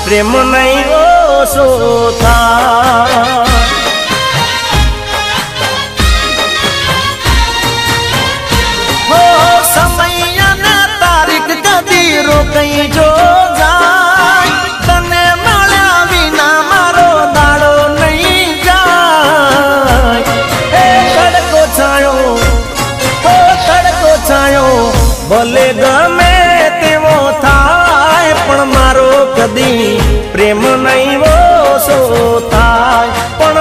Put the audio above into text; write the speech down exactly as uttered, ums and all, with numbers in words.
પ્રેમ નહીં ઓછો થાય। હો સમય અને તારીખ કદી રોકઈ જો જાય, તને મળ્યા વિના મારો દાડો નહીં જાય। એ તડકો છાયો, હો તડકો છાયો, ભલે ગમે તેવો થાય, પણ મારો કદી પ્રેમ નહીં।